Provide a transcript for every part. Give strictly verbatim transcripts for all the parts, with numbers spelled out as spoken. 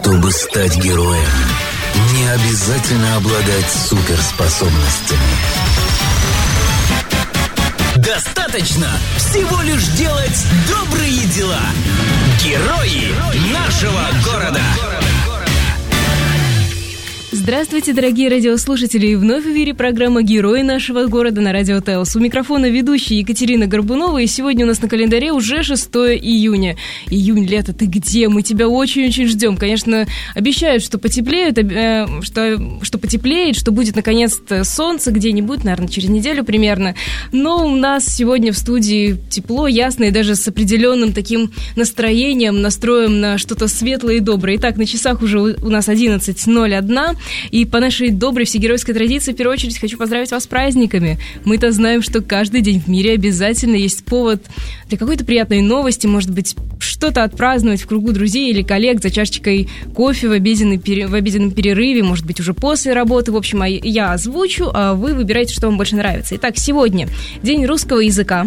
Чтобы стать героем, не обязательно обладать суперспособностями. Достаточно всего лишь делать добрые дела. Герои нашего города. Здравствуйте, дорогие радиослушатели, и вновь в эфире программа «Герои нашего города» на радио ТЭОС. У микрофона ведущая Екатерина Горбунова, и сегодня у нас на календаре уже шестое июня. Июнь, лето, ты где? Мы тебя очень-очень ждем. Конечно, обещают, что потеплеет, э, что, что потеплеет, что будет наконец-то солнце где-нибудь, наверное, через неделю примерно. Но у нас сегодня в студии тепло, ясно, и даже с определенным таким настроением, настроем на что-то светлое и доброе. Итак, на часах уже у нас одиннадцать ноль один. И по нашей доброй всегеройской традиции, в первую очередь, хочу поздравить вас с праздниками. Мы-то знаем, что каждый день в мире обязательно есть повод для какой-то приятной новости, может быть, что-то отпраздновать в кругу друзей или коллег за чашечкой кофе в, обеденный, в обеденном перерыве, может быть, уже после работы. В общем, я озвучу, а вы выбираете, что вам больше нравится. Итак, сегодня День русского языка.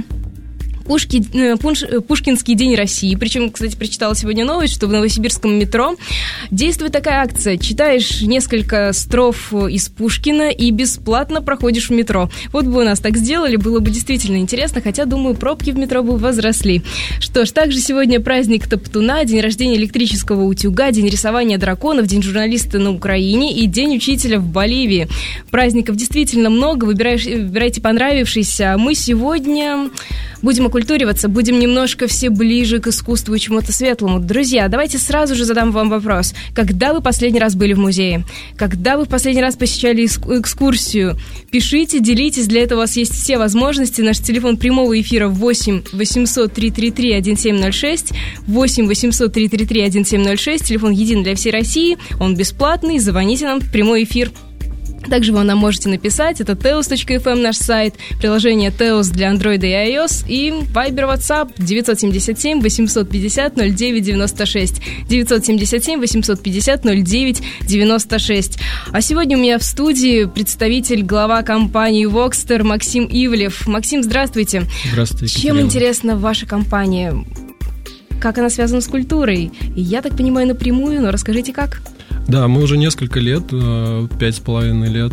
Пушки, Пуш, Пушкинский день России. Причем, кстати, прочитала сегодня новость, что в новосибирском метро действует такая акция. Читаешь несколько строф из Пушкина и бесплатно проходишь в метро. Вот бы у нас так сделали, было бы действительно интересно, хотя, думаю, пробки в метро бы возросли. Что ж, также сегодня праздник Топтуна, день рождения электрического утюга, день рисования драконов, день журналиста на Украине и день учителя в Боливии. Праздников действительно много, выбирайте, выбирайте понравившийся. Мы сегодня будем окультуриваться, будем немножко все ближе к искусству и чему-то светлому. Друзья, давайте сразу же задам вам вопрос. Когда вы последний раз были в музее? Когда вы в последний раз посещали экскурсию? Пишите, делитесь, для этого у вас есть все возможности. Наш телефон прямого эфира восемь восемьсот три три три один семь ноль шесть, восемь восемьсот три три три один семь ноль шесть, телефон един для всей России, он бесплатный, звоните нам в прямой эфир. Также вы нам можете написать, это теос точка эф эм наш сайт, приложение ТЭОС для Android и iOS, и Viber, WhatsApp девять семь семь восемь пять ноль ноль девять девять шесть, девять семь семь восемь пять ноль девять девять шесть. А сегодня у меня в студии представитель, глава компании Voxter Максим Ивлев. Максим, здравствуйте. Здравствуйте, Екатерина. Чем интересна ваша компания? Как она связана с культурой? Я так понимаю, напрямую, но расскажите, как? Да, мы уже несколько лет, пять с половиной лет,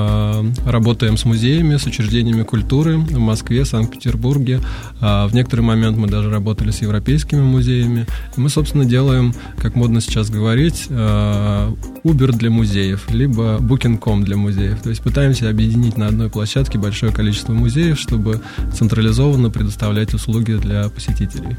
работаем с музеями, с учреждениями культуры в Москве, Санкт-Петербурге. В некоторый момент мы даже работали с европейскими музеями. Мы, собственно, делаем, как модно сейчас говорить, Uber для музеев, либо Booking точка ком для музеев. То есть пытаемся объединить на одной площадке большое количество музеев, чтобы централизованно предоставлять услуги для посетителей.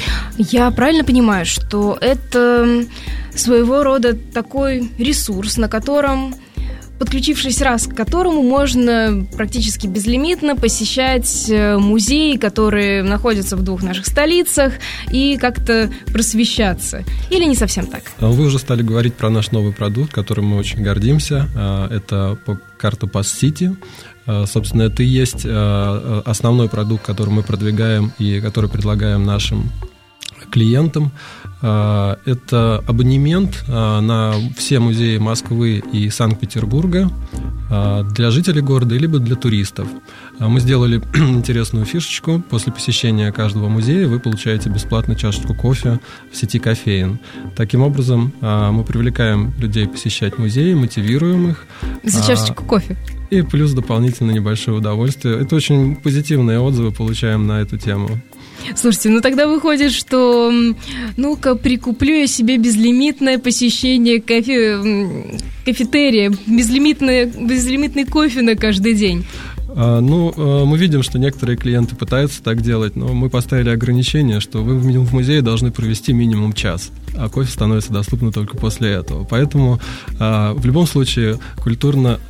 Я правильно понимаю, что это своего рода такой ресурс, на котором, подключившись раз к которому, можно практически безлимитно посещать музеи, которые находятся в двух наших столицах, и как-то просвещаться. Или не совсем так? Вы уже стали говорить про наш новый продукт, которым мы очень гордимся. Это карта Pass-City. Собственно, это и есть основной продукт, который мы продвигаем и который предлагаем нашим клиентам. Это абонемент на все музеи Москвы и Санкт-Петербурга для жителей города, либо для туристов. Мы сделали интересную фишечку. После посещения каждого музея вы получаете бесплатно чашечку кофе в сети кофеин. Таким образом, мы привлекаем людей посещать музеи, мотивируем их. За чашечку кофе. И плюс дополнительно небольшое удовольствие. Это очень позитивные отзывы получаем на эту тему. Слушайте, ну тогда выходит, что ну-ка прикуплю я себе безлимитное посещение кофе, кафетерия, безлимитное, безлимитный кофе на каждый день. Ну, мы видим, что некоторые клиенты пытаются так делать, но мы поставили ограничение, что вы в музее должны провести минимум час, а кофе становится доступно только после этого. Поэтому в любом случае культурно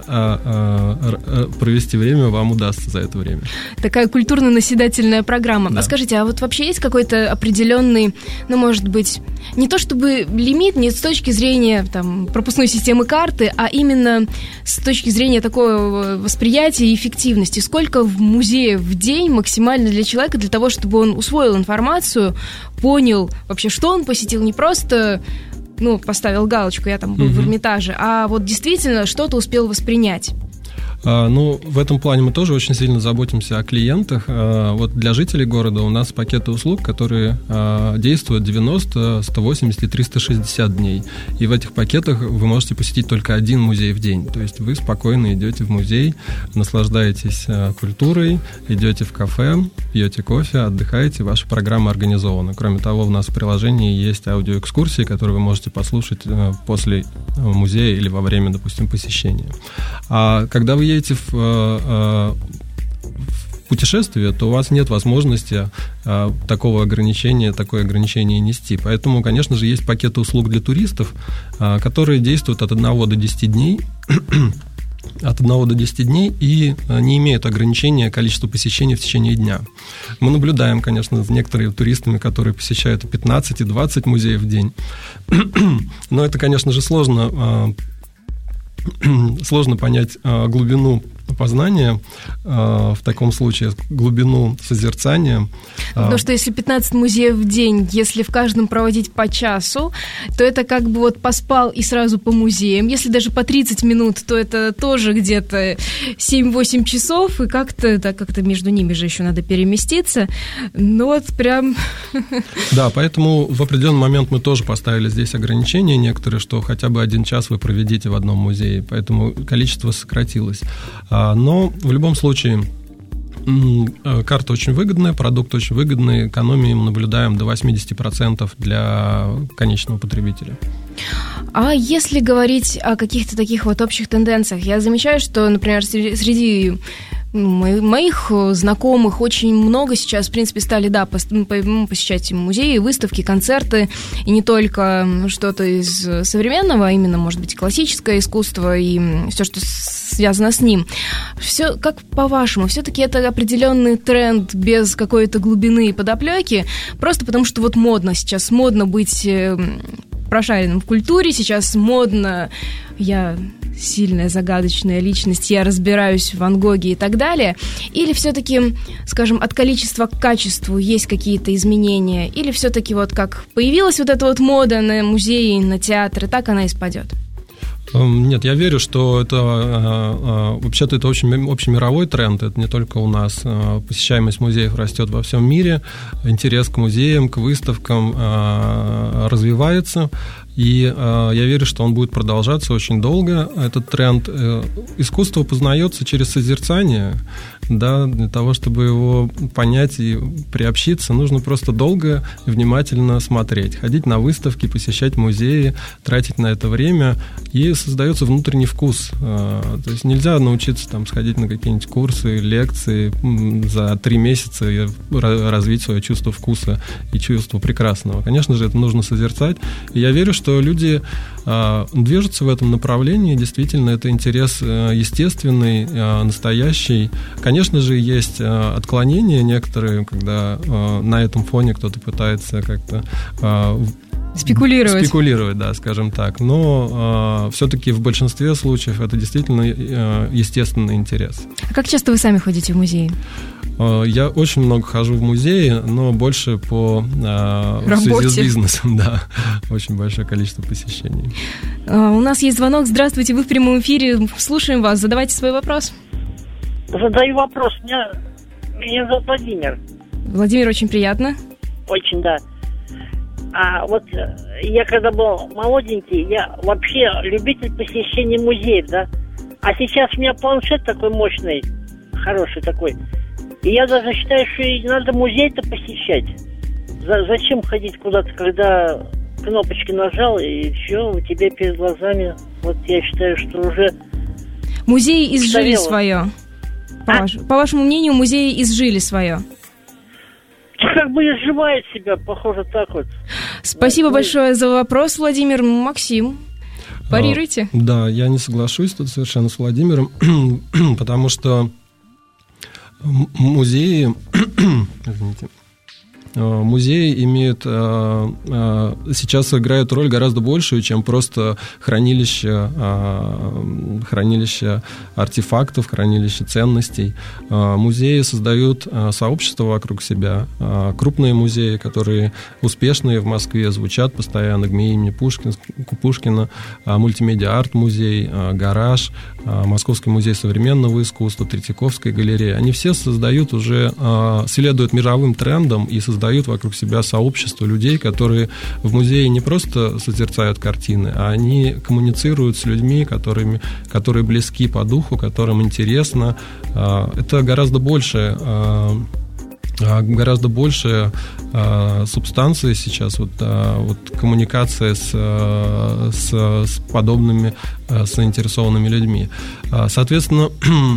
провести время вам удастся за это время. Такая культурно-наседательная программа. Да. А скажите, а вот вообще есть какой-то определенный, ну, может быть, не то чтобы лимит, не с точки зрения там, пропускной системы карты, а именно с точки зрения такого восприятия и эффективности? Сколько в музее в день максимально для человека, для того, чтобы он усвоил информацию, понял вообще, что он посетил, не просто, ну, поставил галочку, я там был mm-hmm. в Эрмитаже, а вот действительно что-то успел воспринять? Ну, в этом плане мы тоже очень сильно заботимся о клиентах. Вот для жителей города у нас пакеты услуг, которые действуют девяносто, сто восемьдесят и триста шестьдесят дней. И в этих пакетах вы можете посетить только один музей в день. То есть вы спокойно идете в музей, наслаждаетесь культурой, идете в кафе, пьете кофе, отдыхаете, ваша программа организована. Кроме того, у нас в приложении есть аудиоэкскурсии, которые вы можете послушать после музея или во время, допустим, посещения. А когда вы едете в, в путешествие, то у вас нет возможности такого ограничения, такое ограничение нести. Поэтому, конечно же, есть пакеты услуг для туристов, которые действуют от одного до десяти дней, от одного до десяти дней и не имеют ограничения количества посещений в течение дня. Мы наблюдаем, конечно, за некоторыми туристами, которые посещают пятнадцать и двадцать музеев в день. Но это, конечно же, сложно, сложно понять глубину познания в таком случае, глубину созерцания. Потому что если пятнадцать музеев в день, если в каждом проводить по часу, то это как бы вот поспал и сразу по музеям. Если даже по тридцать минут, то это тоже где-то семь-восемь часов, и как-то, да, как-то между ними же еще надо переместиться. Ну вот прям... Да, поэтому в определенный момент мы тоже поставили здесь ограничения некоторые, что хотя бы один час вы проведите в одном музее, поэтому количество сократилось. Но в любом случае карта очень выгодная, продукт очень выгодный, экономии мы наблюдаем до восемьдесят процентов для конечного потребителя. А если говорить о каких-то таких вот общих тенденциях, я замечаю, что, например, среди моих знакомых очень много сейчас, в принципе, стали, да, посещать музеи, выставки, концерты, и не только что-то из современного, а именно, может быть, классическое искусство и все, что связано с ним. Все, как по-вашему, все-таки это определенный тренд без какой-то глубины и подоплеки, просто потому что вот модно сейчас, модно быть прошаренным в культуре, сейчас модно, я сильная, загадочная личность, я разбираюсь в Ван Гоге и так далее, или все-таки, скажем, от количества к качеству есть какие-то изменения, или все-таки вот как появилась вот эта вот мода на музеи, на театры, так она и спадет? Нет, я верю, что это вообще-то это очень общемировой тренд, это не только у нас. Посещаемость музеев растет во всем мире, интерес к музеям, к выставкам развивается. И э, я верю, что он будет продолжаться очень долго. Этот тренд. Э, искусство познается через созерцание. Да, для того, чтобы его понять и приобщиться, нужно просто долго и внимательно смотреть. Ходить на выставки, посещать музеи, тратить на это время. И создается внутренний вкус. Э, то есть нельзя научиться там, сходить на какие-нибудь курсы, лекции за три месяца и развить свое чувство вкуса и чувство прекрасного. Конечно же, это нужно созерцать. И я верю, что люди э, движутся в этом направлении. Действительно, это интерес э, естественный, э, настоящий. Конечно же, есть э, отклонения некоторые, когда э, на этом фоне кто-то пытается как-то э, спекулировать. Спекулировать, да, скажем так. Но э, все-таки в большинстве случаев это действительно э, естественный интерес. А как часто вы сами ходите в музеи? Я очень много хожу в музеи, но больше по э, в связи с бизнесом, да, очень большое количество посещений. Uh, у нас есть звонок. Здравствуйте, вы в прямом эфире. Слушаем вас. Задавайте свой вопрос. Задаю вопрос. Меня, меня зовут Владимир. Владимир, очень приятно. Очень, да. А вот я когда был молоденький, я вообще любитель посещения музеев, да. А сейчас у меня планшет такой мощный, хороший такой. И я даже считаю, что и надо музей-то посещать. За, зачем ходить куда-то, когда кнопочки нажал, и все, у тебя перед глазами. Вот я считаю, что уже... Музеи изжили свое. По, а? ваш, по вашему мнению, музеи изжили свое? Как бы изживает себя, похоже, так вот. Спасибо вот, большое за вопрос, Владимир. Максим, парируйте. А, да, я не соглашусь тут совершенно с Владимиром, потому что музеи, извините, музеи имеют, сейчас играют роль гораздо большую, чем просто хранилище, хранилище артефактов, хранилище ценностей. Музеи создают сообщество вокруг себя. Крупные музеи, которые успешные в Москве, звучат постоянно: ГМИ имени Пушкина, Пушкина, мультимедиа-арт-музей, «Гараж», Московский музей современного искусства, Третьяковская галерея. Они все создают уже, следуют мировым трендам и создают вокруг себя сообщество людей, которые в музее не просто созерцают картины, а они коммуницируют с людьми, которыми, которые близки по духу, которым интересно. Это гораздо больше... гораздо больше э, субстанции сейчас, вот, э, вот коммуникация с, э, с, с подобными э, заинтересованными людьми. Э, соответственно,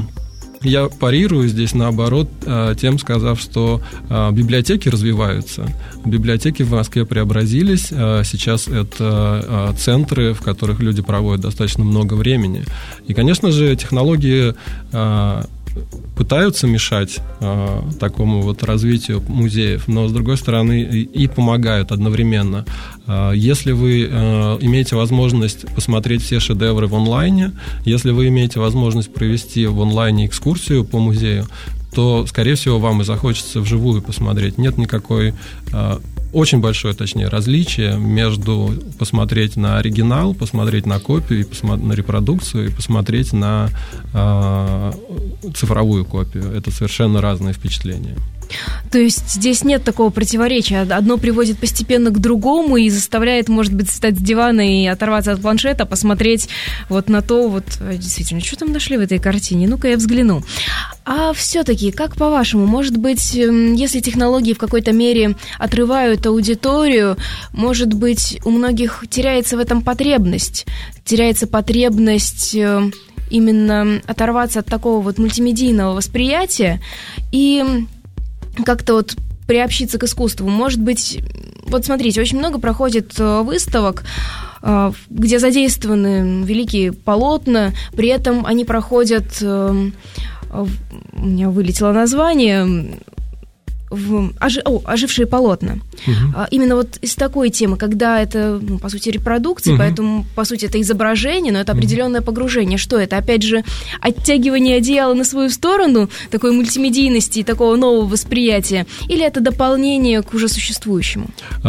я парирую здесь наоборот, э, тем сказав, что э, библиотеки развиваются. Библиотеки в Москве преобразились. Э, сейчас это э, центры, в которых люди проводят достаточно много времени. И, конечно же, технологии э, пытаются мешать э, такому вот развитию музеев, но, с другой стороны, и, и помогают одновременно. Э, если вы э, имеете возможность посмотреть все шедевры в онлайне, если вы имеете возможность провести в онлайне экскурсию по музею, то, скорее всего, вам и захочется вживую посмотреть. Нет никакой... Э, очень большое, точнее, различие между посмотреть на оригинал, посмотреть на копию, и посмотреть на репродукцию и посмотреть на э, цифровую копию. Это совершенно разные впечатления. То есть здесь нет такого противоречия. Одно приводит постепенно к другому и заставляет, может быть, встать с дивана и оторваться от планшета, посмотреть вот на то, вот действительно, что там нашли в этой картине? Ну-ка я взгляну. А все-таки, как по-вашему, может быть, если технологии в какой-то мере отрывают аудиторию, может быть, у многих теряется в этом потребность? Теряется потребность именно оторваться от такого вот мультимедийного восприятия и как-то вот приобщиться к искусству. Может быть, вот смотрите, очень много проходит выставок, где задействованы великие полотна, при этом они проходят, у меня вылетело название, в ожи, о, ожившие полотна. Угу. Именно вот из такой темы, когда это, ну, по сути, репродукция, угу. поэтому, по сути, это изображение, но это определенное погружение. Что это? Опять же, оттягивание одеяла на свою сторону, такой мультимедийности и такого нового восприятия, или это дополнение к уже существующему?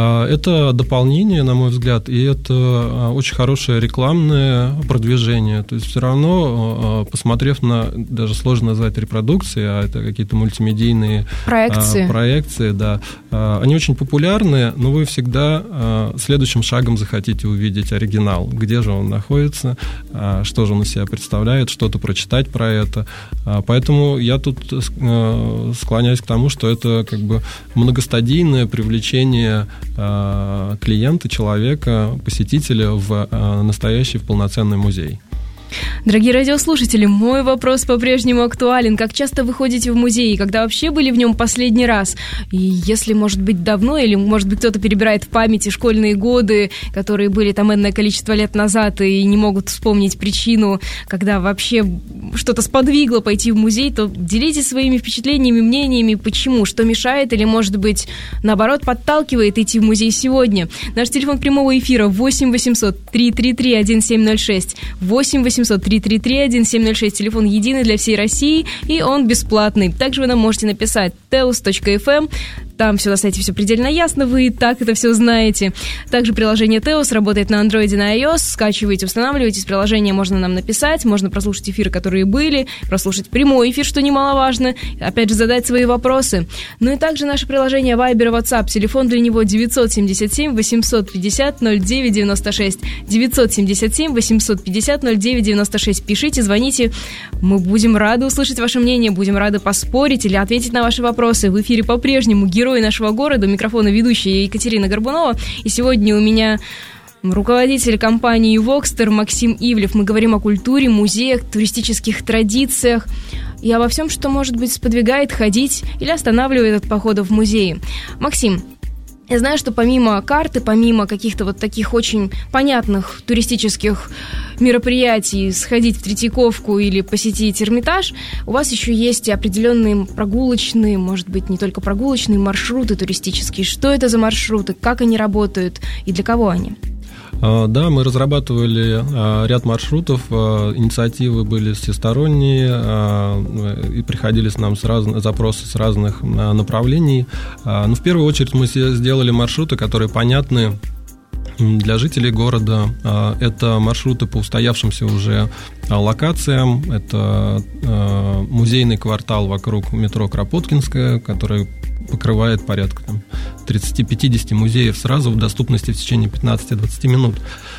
Это дополнение, на мой взгляд, и это очень хорошее рекламное продвижение. То есть все равно, посмотрев на, даже сложно назвать репродукции, а это какие-то мультимедийные проекции, проекции, да, они очень популярны, но вы всегда следующим шагом захотите увидеть оригинал, где же он находится, что же он из себя представляет, что-то прочитать про это. Поэтому я тут склоняюсь к тому, что это как бы многостадийное привлечение клиента, человека, посетителя в настоящий, в полноценный музей. Дорогие радиослушатели, мой вопрос по-прежнему актуален. Как часто вы ходите в музей? Когда вообще были в нем последний раз? И если, может быть, давно, или, может быть, кто-то перебирает в памяти школьные годы, которые были там энное количество лет назад, и не могут вспомнить причину, когда вообще что-то сподвигло пойти в музей, то делитесь своими впечатлениями, мнениями, почему, что мешает, или, может быть, наоборот, подталкивает идти в музей сегодня. Наш телефон прямого эфира восемь восемьсот триста тридцать три одиннадцать ноль шесть, восемь восемьсот триста тридцать три одиннадцать ноль шесть, телефон единый для всей России, и он бесплатный. Также вы нам можете написать теос точка эф эм, там все на сайте все предельно ясно, вы и так это все знаете. Также приложение Теос работает на Android и на iOS, скачиваете, устанавливаете, с приложения можно нам написать, можно прослушать эфиры, которые были, прослушать прямой эфир, что немаловажно, опять же задать свои вопросы. Ну и также наше приложение Viber и WhatsApp, телефон для него девятьсот семьдесят семь восемьсот пятьдесят ноль девять девяносто шесть, девятьсот семьдесят семь восемьсот пятьдесят ноль девять девяносто шесть, пишите, звоните, мы будем рады услышать ваше мнение, будем рады поспорить или ответить на ваши вопросы. В эфире по-прежнему герои нашего города, у микрофона ведущая Екатерина Горбунова, и сегодня у меня руководитель компании «Вокстер» Максим Ивлев. Мы говорим о культуре, музеях, туристических традициях и обо всем, что, может быть, сподвигает ходить или останавливает от похода в музеи. Максим, Я знаю, что помимо карты, помимо каких-то вот таких очень понятных туристических мероприятий, сходить в Третьяковку или посетить Эрмитаж, у вас еще есть и определенные прогулочные, может быть, не только прогулочные, маршруты туристические. Что это за маршруты, как они работают и для кого они? Да, мы разрабатывали ряд маршрутов, инициативы были всесторонние, и приходили с нам с раз... запросы с разных направлений. Но в первую очередь мы сделали маршруты, которые понятны для жителей города. Это маршруты по устоявшимся уже локациям. Это музейный квартал вокруг метро Кропоткинская, который покрывает порядка там, тридцать-пятьдесят музеев сразу в доступности в течение пятнадцать-двадцать минут.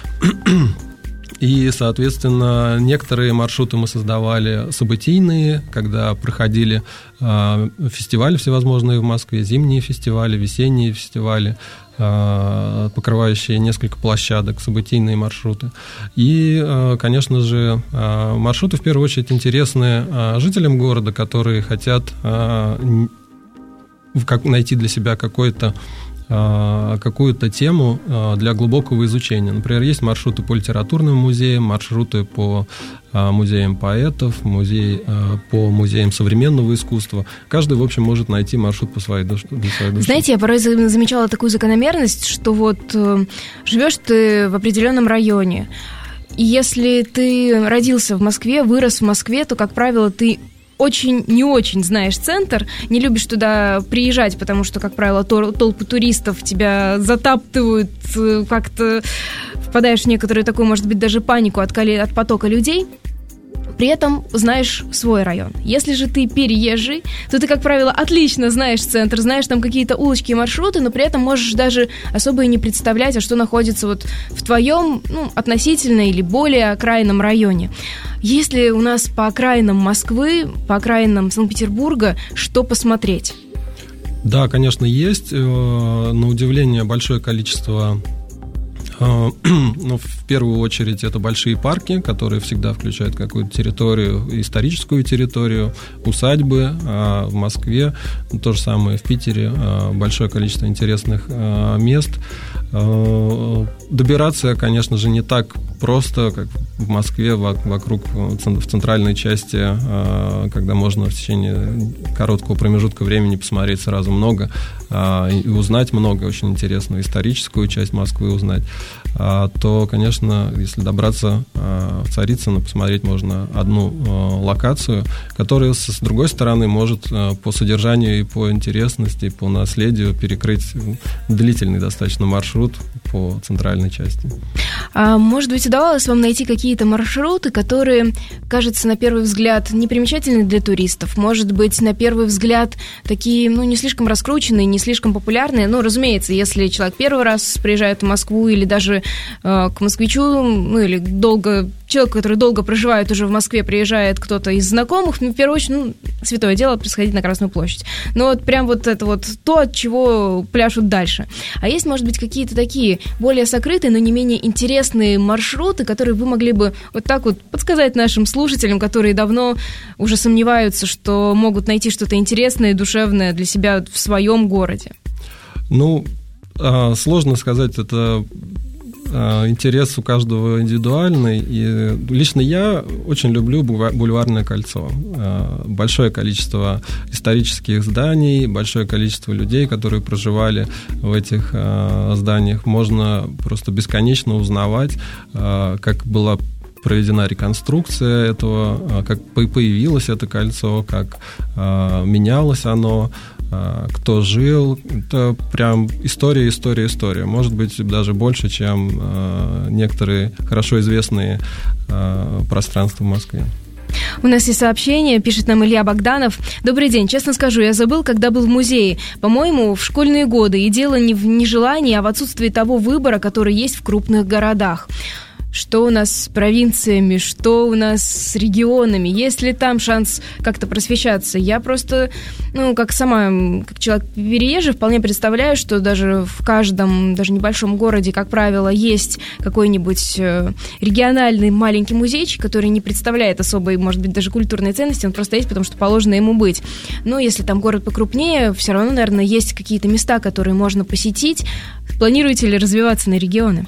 И, соответственно, некоторые маршруты мы создавали событийные, когда проходили э, фестивали всевозможные в Москве, зимние фестивали, весенние фестивали, э, покрывающие несколько площадок, событийные маршруты. И, э, конечно же, э, маршруты в первую очередь интересны э, жителям города, которые хотят э, как, найти для себя какой-то какую-то тему для глубокого изучения. Например, есть маршруты по литературным музеям, маршруты по музеям поэтов, музей, по музеям современного искусства. Каждый, в общем, может найти маршрут по своей душе, для своей души. Знаете, я порой замечала такую закономерность, что вот живешь ты в определенном районе, и если ты родился в Москве, вырос в Москве, то, как правило, ты очень не очень знаешь центр, не любишь туда приезжать, потому что, как правило, толпы туристов тебя затаптывают, как-то впадаешь в некоторую такую, может быть, даже панику от, от потока людей. При этом знаешь свой район. Если же ты переезжий, то ты, как правило, отлично знаешь центр, знаешь там какие-то улочки и маршруты, но при этом можешь даже особо и не представлять, а что находится вот в твоем, ну, относительно или более окраинном районе. Есть ли у нас по окраинам Москвы, по окраинам Санкт-Петербурга что посмотреть? Да, конечно, есть. На удивление большое количество. Ну, в первую очередь, это большие парки, которые всегда включают какую-то территорию, историческую территорию, усадьбы. А в Москве то же самое, в Питере большое количество интересных мест. Добираться, конечно же, не так просто, как в Москве, вокруг, в центральной части, когда можно в течение короткого промежутка времени посмотреть сразу много и узнать много, очень интересную историческую часть Москвы узнать, то, конечно, если добраться в Царицыно, посмотреть можно одну локацию, которая, с другой стороны, может по содержанию и по интересности, и по наследию перекрыть длительный достаточно маршрут по центральной части. А, может быть, удавалось вам найти какие-то маршруты, которые, кажется, на первый взгляд непримечательны для туристов? Может быть, на первый взгляд такие, ну, не слишком раскрученные, не слишком популярные? Ну, разумеется, если человек первый раз приезжает в Москву или даже э, к москвичу, ну, или долго... Человек, который долго проживает уже в Москве, приезжает кто-то из знакомых, ну, в первую очередь, ну, святое дело сходить на Красную площадь. Но вот прям вот это вот то, от чего пляшут дальше. А есть, может быть, какие-то такие более сокрытые, но не менее интересные маршруты, которые вы могли бы вот так вот подсказать нашим слушателям, которые давно уже сомневаются, что могут найти что-то интересное и душевное для себя в своем городе? Ну, сложно сказать, это... интерес у каждого индивидуальный, и лично я очень люблю Бульварное кольцо. Большое количество исторических зданий, большое количество людей, которые проживали в этих зданиях. Можно просто бесконечно узнавать, как была проведена реконструкция этого, как появилось это кольцо, как менялось оно, кто жил. Это прям история, история, история. Может быть, даже больше, чем э, некоторые хорошо известные э, пространства в Москве. У нас есть сообщение, пишет нам Илья Богданов. Добрый день, честно скажу, я забыл, когда был в музее. По-моему, в школьные годы. И дело не в нежелании, а в отсутствии того выбора, который есть в крупных городах. Что у нас с провинциями, что у нас с регионами, есть ли там шанс как-то просвещаться? Я просто, ну, как сама, как человек переезжий, вполне представляю, что даже в каждом, даже небольшом городе, как правило, есть какой-нибудь региональный маленький музейчик, который не представляет особой, может быть, даже культурной ценности, он просто есть, потому что положено ему быть. Но если там город покрупнее, все равно, наверное, есть какие-то места, которые можно посетить. Планируете ли развиваться на регионы?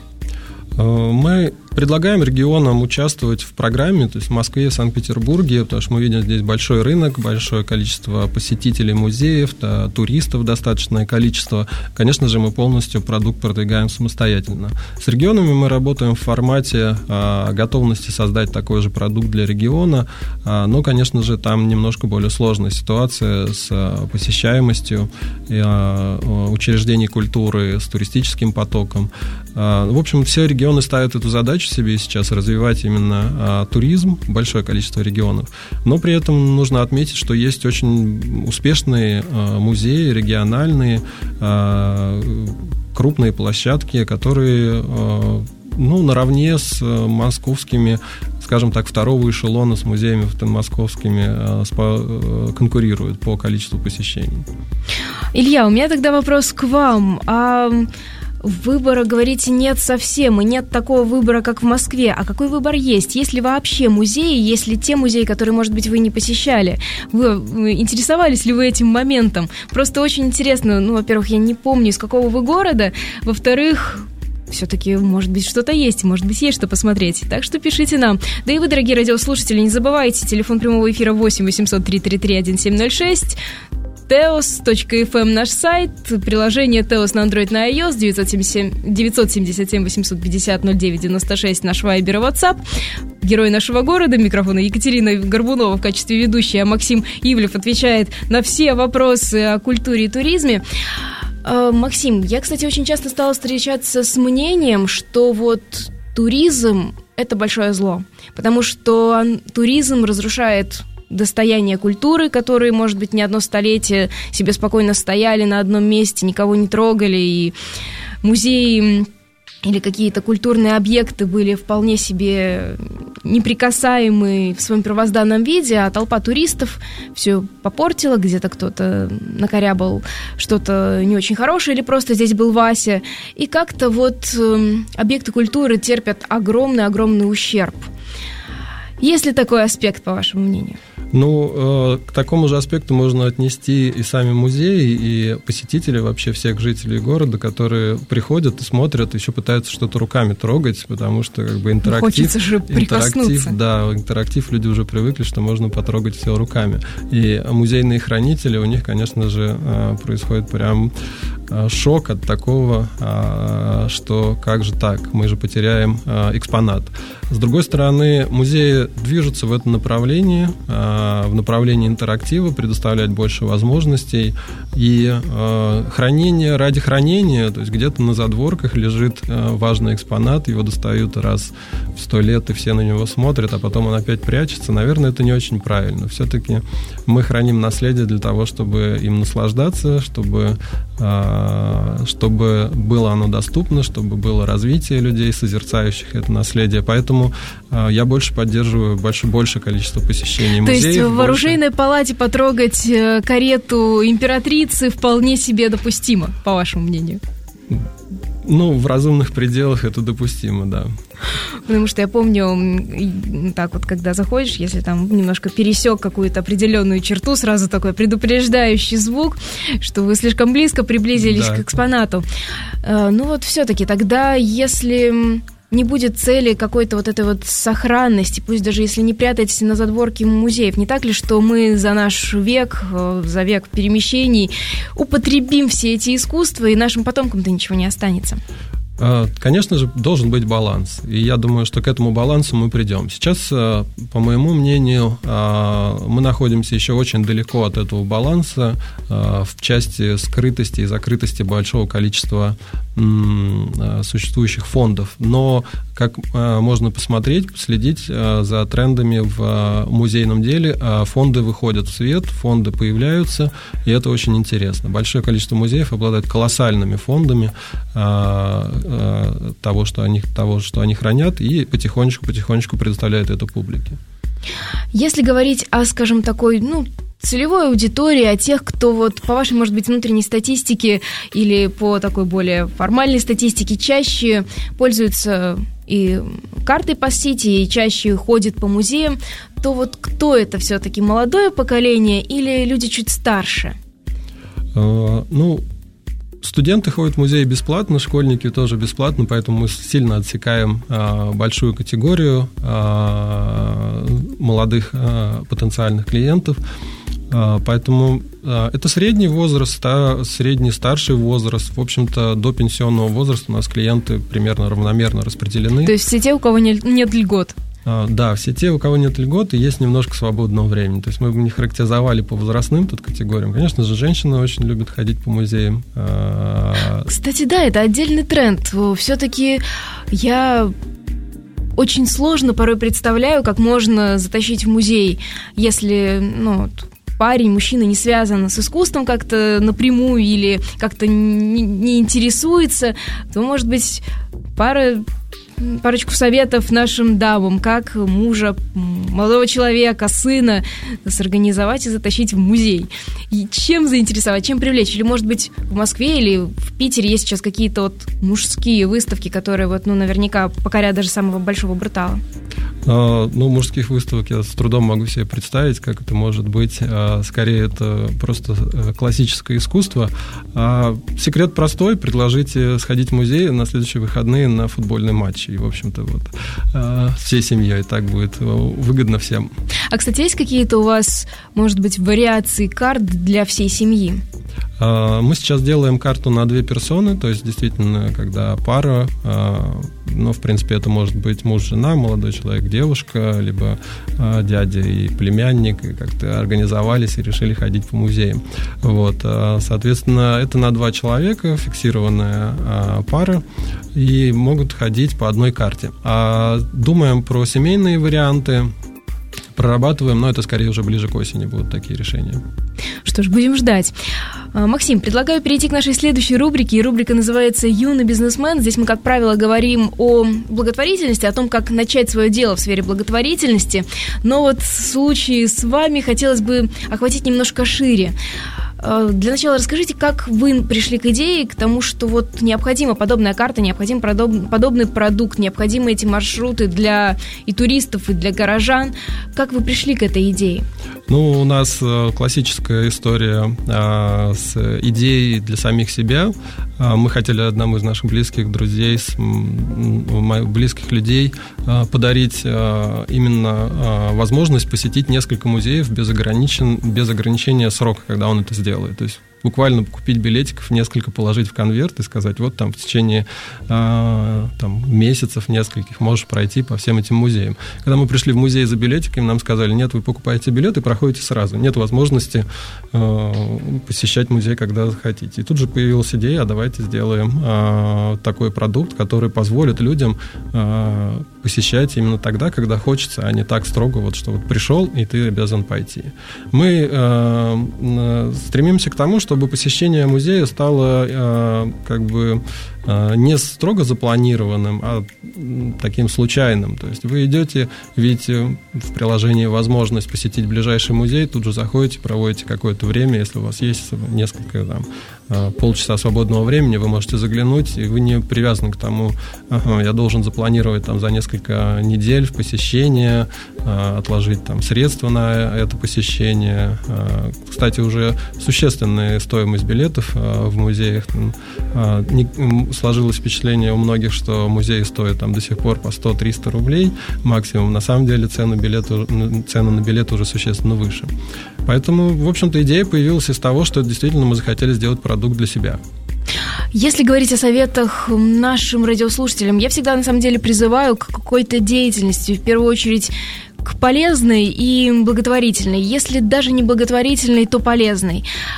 Мы предлагаем регионам участвовать в программе, то есть в Москве и Санкт-Петербурге, потому что мы видим здесь большой рынок, большое количество посетителей музеев, да, туристов достаточное количество. Конечно же, мы полностью продукт продвигаем самостоятельно. С регионами мы работаем в формате а, готовности создать такой же продукт для региона, а, но, конечно же, там немножко более сложная ситуация с а, посещаемостью а, учреждений культуры, с туристическим потоком. А, в общем, все регионы ставят эту задачу себе сейчас развивать именно а, туризм, большое количество регионов, но при этом нужно отметить, что есть очень успешные а, музеи, региональные, а, крупные площадки, которые а, ну, наравне с московскими, скажем так, второго эшелона, с музеями московскими а, спо, конкурируют по количеству посещений. Илья, у меня тогда вопрос к вам. А выбора, говорите, нет совсем, и нет такого выбора, как в Москве. А какой выбор есть? Есть ли вообще музеи, есть ли те музеи, которые, может быть, вы не посещали? Вы, вы интересовались ли вы этим моментом? Просто очень интересно, ну, во-первых, я не помню, из какого вы города, во-вторых, все-таки, может быть, что-то есть, может быть, есть что посмотреть. Так что пишите нам. Да и вы, дорогие радиослушатели, не забывайте, телефон прямого эфира восемь восемьсот три три три один семь ноль шесть, теос точка эф эм наш сайт, приложение Теос на Android, на iOS, девять семь семь восемь пять ноль ноль девять девяносто шесть, наш Вайбер и WhatsApp. Герой нашего города, микрофона Екатерина Горбунова в качестве ведущей, а Максим Ивлев отвечает на все вопросы о культуре и туризме. Максим, я, кстати, очень часто стала встречаться с мнением, что вот туризм – это большое зло, потому что туризм разрушает достояние культуры, которые, может быть, не одно столетие себе спокойно стояли на одном месте, никого не трогали, и музеи или какие-то культурные объекты были вполне себе неприкасаемы в своем первозданном виде, а толпа туристов все попортила, где-то кто-то накорябал что-то не очень хорошее, или просто здесь был Вася, и как-то вот э, объекты культуры терпят огромный-огромный ущерб. Есть ли такой аспект, по вашему мнению? Ну, к такому же аспекту можно отнести и сами музеи, и посетители вообще всех жителей города, которые приходят и смотрят, еще пытаются что-то руками трогать, потому что как бы интерактив... Хочется же прикоснуться. Интерактив, да, интерактив люди уже привыкли, что можно потрогать все руками. И музейные хранители, у них, конечно же, происходит прям шок от такого, что как же так, мы же потеряем экспонат. С другой стороны, музеи движутся в этом направлении, в направлении интерактива, предоставлять больше возможностей. И хранение ради хранения, то есть где-то на задворках лежит важный экспонат, его достают раз в сто лет, и все на него смотрят, а потом он опять прячется. Наверное, это не очень правильно. Все-таки мы храним наследие для того, чтобы им наслаждаться, чтобы, чтобы было оно доступно, чтобы было развитие людей, созерцающих это наследие. Поэтому я больше поддерживаю больше, большее количество посещений музеев. То есть в больше... оружейной палате потрогать карету императрицы вполне себе допустимо, по вашему мнению? Ну, в разумных пределах это допустимо, да. Потому что я помню, так вот, когда заходишь, если там немножко пересек какую-то определенную черту, сразу такой предупреждающий звук, что вы слишком близко приблизились, да, к экспонату. Ну вот все-таки тогда, если не будет цели какой-то вот этой вот сохранности, пусть даже если не прятаетесь на задворке музеев, не так ли, что мы за наш век, за век перемещений употребим все эти искусства, и нашим потомкам-то ничего не останется? Конечно же, должен быть баланс, и я думаю, что к этому балансу мы придем. Сейчас, по моему мнению, мы находимся еще очень далеко от этого баланса в части скрытости и закрытости большого количества существующих фондов, но как можно посмотреть, следить за трендами в музейном деле. Фонды выходят в свет, фонды появляются, и это очень интересно. Большое количество музеев обладает колоссальными фондами того, что они, того, что они хранят, и потихонечку-потихонечку предоставляют это публике. Если говорить о, скажем, такой, ну, целевой аудитории, о тех, кто вот по вашей, может быть, внутренней статистике или по такой более формальной статистике чаще пользуются и картой Пассити, и чаще ходят по музеям, то вот кто это все-таки, молодое поколение или люди чуть старше? Ну, студенты ходят в музей бесплатно, школьники тоже бесплатно, поэтому мы сильно отсекаем а, большую категорию а, молодых а, потенциальных клиентов. А, поэтому а, это средний возраст, а, средний старший возраст. В общем-то, до пенсионного возраста у нас клиенты примерно равномерно распределены. То есть все те, у кого нет, нет льгот? Да, все те, у кого нет льгот, и есть немножко свободного времени. То есть мы бы не характеризовали по возрастным тут категориям. Конечно же, женщины очень любят ходить по музеям. Кстати, да, это отдельный тренд. Все-таки я очень сложно порой представляю, как можно затащить в музей, если, ну, парень, мужчина не связан с искусством как-то напрямую или как-то не, не интересуется, то, может быть, пара... парочку советов нашим дамам, как мужа, молодого человека, сына сорганизовать и затащить в музей. И чем заинтересовать, чем привлечь? Или, может быть, в Москве или в Питере есть сейчас какие-то вот мужские выставки, которые вот, ну, наверняка покорят даже самого большого брутала? А, ну, мужских выставок я с трудом могу себе представить, как это может быть. А, скорее, это просто классическое искусство. А секрет простой: предложите сходить в музей на следующие выходные на футбольный матч. И, в общем-то, вот всей семьей так будет выгодно всем. А, кстати, есть какие-то у вас, может быть, вариации карт для всей семьи? Мы сейчас делаем карту на две персоны, то есть, действительно, когда пара, ну, в принципе, это может быть муж-жена, молодой человек, девушка, либо дядя и племянник, и как-то организовались и решили ходить по музеям. Вот, соответственно, это на два человека, фиксированная пара, и могут ходить по одной карте. А думаем про семейные варианты, прорабатываем, но это скорее уже ближе к осени будут такие решения. Что ж, будем ждать. Максим, предлагаю перейти к нашей следующей рубрике. И рубрика называется «Юный бизнесмен». Здесь мы, как правило, говорим о благотворительности, о том, как начать свое дело в сфере благотворительности. Но вот в случае с вами хотелось бы охватить немножко шире. Для начала расскажите, как вы пришли к идее, к тому, что вот необходима подобная карта, необходим подобный продукт, необходимы эти маршруты для и туристов, и для горожан. Как вы пришли к этой идее? Ну, у нас классическая история а, с идеей для самих себя. А, мы хотели одному из наших близких друзей, с, моих близких людей а, подарить а, именно а, возможность посетить несколько музеев без, ограничен, без ограничения срока, когда он это сделает. То есть буквально купить билетиков, несколько положить в конверт и сказать: вот там в течение а, там, месяцев нескольких можешь пройти по всем этим музеям. Когда мы пришли в музей за билетиками, нам сказали: нет, вы покупаете билет и проходите сразу. Нет возможности а, посещать музей, когда захотите. И тут же появилась идея: а давайте сделаем а, такой продукт, который позволит людям а, посещать именно тогда, когда хочется, а не так строго, вот, что вот пришел, и ты обязан пойти. Мы а, стремимся к тому, чтобы посещение музея стало э, как бы э, не строго запланированным, а таким случайным. То есть вы идете, видите в приложении возможность посетить ближайший музей, тут же заходите, проводите какое-то время, если у вас есть несколько там, э, полчаса свободного времени, вы можете заглянуть, и вы не привязаны к тому: ага, я должен запланировать там за несколько недель в посещение, э, отложить там средства на это посещение. Э, кстати, уже существенные стоимость билетов а, в музеях. Там, а, не, сложилось впечатление у многих, что музеи стоят там до сих пор по сто-триста рублей максимум. На самом деле цены, билету, цены на билеты уже существенно выше. Поэтому, в общем-то, идея появилась из того, что действительно мы захотели сделать продукт для себя. Если говорить о советах нашим радиослушателям, я всегда, на самом деле, призываю к какой-то деятельности, в первую очередь к полезной и благотворительной. Если даже не благотворительной, то полезной.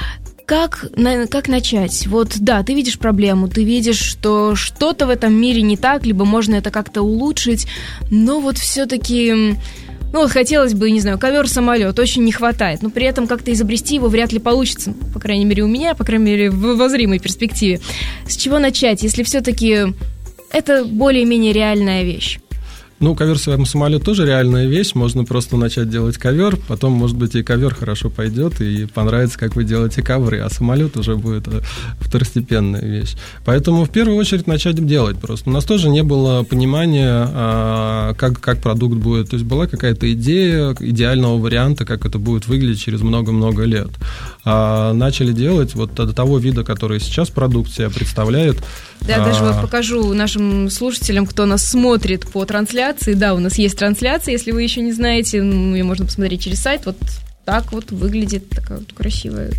Как, на, как начать? Вот, да, ты видишь проблему, ты видишь, что что-то в этом мире не так, либо можно это как-то улучшить, но вот все-таки, ну, вот хотелось бы, не знаю, ковер-самолет, очень не хватает, но при этом как-то изобрести его вряд ли получится, по крайней мере, у меня, по крайней мере, в обозримой перспективе. С чего начать, если все-таки это более-менее реальная вещь? Ну, ковер-самолет тоже реальная вещь. Можно просто начать делать ковер, потом, может быть, и ковер хорошо пойдет, и понравится, как вы делаете ковры, а самолет уже будет второстепенная вещь. Поэтому в первую очередь начать делать просто. У нас тоже не было понимания, как, как продукт будет. То есть была какая-то идея идеального варианта, как это будет выглядеть через много-много лет. А начали делать вот до того вида, который сейчас продукт себя представляет. Да, даже вот покажу нашим слушателям, кто нас смотрит по трансляции. Да, у нас есть трансляция, если вы еще не знаете, ее можно посмотреть через сайт. Вот так вот выглядит такая вот красивая,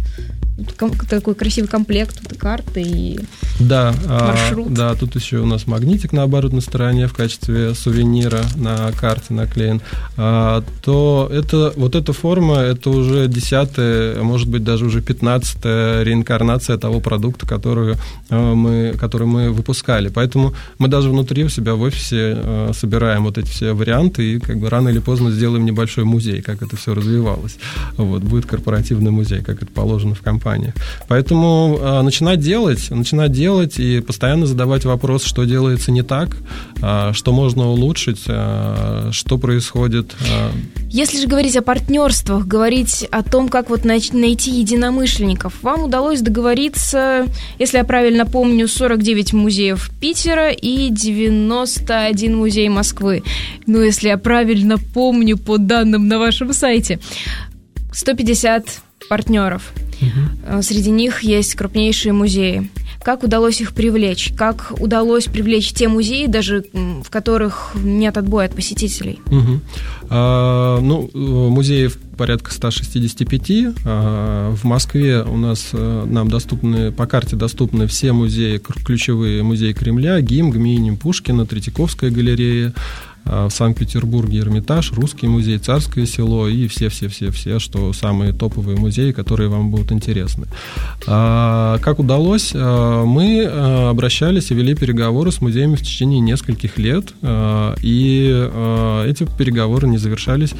такой красивый комплект, вот, карты и да, маршрут. А, да, тут еще у нас магнитик на оборотной стороне в качестве сувенира на карте наклеен. А, то это, вот эта форма, это уже десятая, может быть, даже уже пятнадцатая реинкарнация того продукта, который мы, который мы выпускали. Поэтому мы даже внутри у себя в офисе собираем вот эти все варианты и как бы рано или поздно сделаем небольшой музей, как это все развивалось. Вот, будет корпоративный музей, как это положено в компании. Поэтому э, начинать делать, начинать делать и постоянно задавать вопрос, что делается не так, э, что можно улучшить, э, что происходит. Э. Если же говорить о партнерствах, говорить о том, как вот найти единомышленников, вам удалось договориться, если я правильно помню, сорок девять музеев Питера и девяносто один музей Москвы. Ну, если я правильно помню по данным на вашем сайте, сто пятьдесят партнеров. Угу. Среди них есть крупнейшие музеи. Как удалось их привлечь? Как удалось привлечь те музеи, даже в которых нет отбоя от посетителей? Угу. А, ну, музеев порядка сто шестьдесят пять. А, в Москве у нас нам доступны, по карте доступны все музеи, ключевые музеи Кремля, ГИМ, ГМИ имени Пушкина, Третьяковская галерея. В Санкт-Петербурге Эрмитаж, Русский музей, Царское село и все-все-все-все, что самые топовые музеи, которые вам будут интересны. Как удалось, мы обращались и вели переговоры с музеями в течение нескольких лет, и эти переговоры не завершались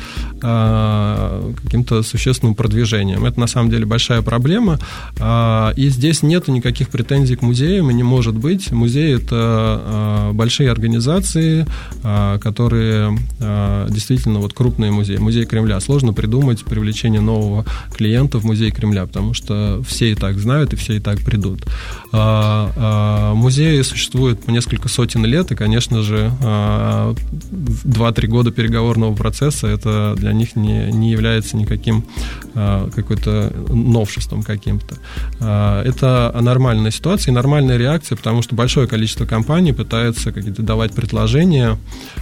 каким-то существенным продвижением. Это на самом деле большая проблема, и здесь нет никаких претензий к музеям, и не может быть. Музеи — это большие организации, которые э, действительно вот крупные музеи. Музей Кремля. Сложно придумать привлечение нового клиента в музей Кремля, потому что все и так знают, и все и так придут. А, а, музеи существуют по несколько сотен лет, и, конечно же, а, два-три года переговорного процесса это для них не, не является никаким а, какой-то новшеством каким-то. А, это нормальная ситуация и нормальная реакция, потому что большое количество компаний пытается какие-то давать предложения,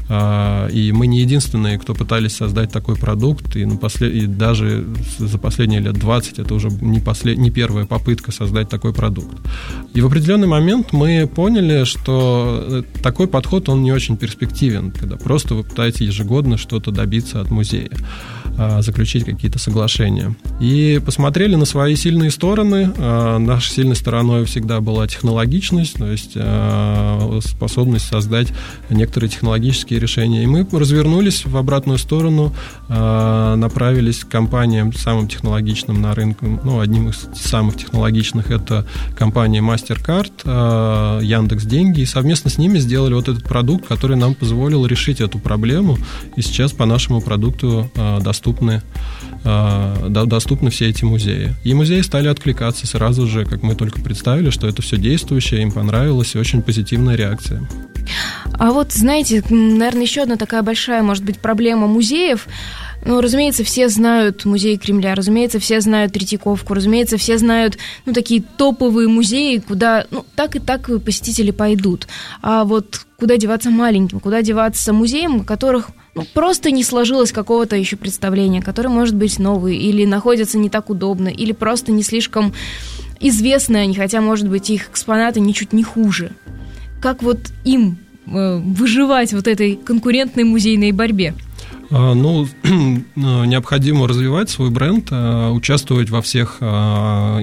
и мы не единственные, кто пытались создать такой продукт, и, на послед... и даже за последние лет двадцать это уже не, послед... не первая попытка создать такой продукт. И в определенный момент мы поняли, что такой подход, он не очень перспективен, когда просто вы пытаетесь ежегодно что-то добиться от музея, заключить какие-то соглашения. И посмотрели на свои сильные стороны. Нашей сильной стороной всегда была технологичность, то есть способность создать некоторые технологические решения. И мы развернулись в обратную сторону, направились к компаниям самым технологичным на рынке. Ну, одним из самых технологичных это компания MasterCard, Яндекс.Деньги, и совместно с ними сделали вот этот продукт, который нам позволил решить эту проблему. И сейчас по нашему продукту доступны, доступны все эти музеи. И музеи стали откликаться сразу же, как мы только представили, что это все действующее, им понравилось, и очень позитивная реакция. А вот, знаете, наверное, еще одна такая большая, может быть, проблема музеев. Ну, разумеется, все знают музей Кремля, разумеется, все знают Третьяковку, разумеется, все знают, ну, такие топовые музеи, куда, ну, так и так посетители пойдут. А вот куда деваться маленьким, куда деваться музеям, у которых, ну, просто не сложилось какого-то еще представления, который, может быть, новый, или находится не так удобно, или просто не слишком известны они, хотя, может быть, их экспонаты ничуть не хуже. Как вот им э, выживать в вот этой конкурентной музейной борьбе? Ну, необходимо развивать свой бренд, участвовать во всех, во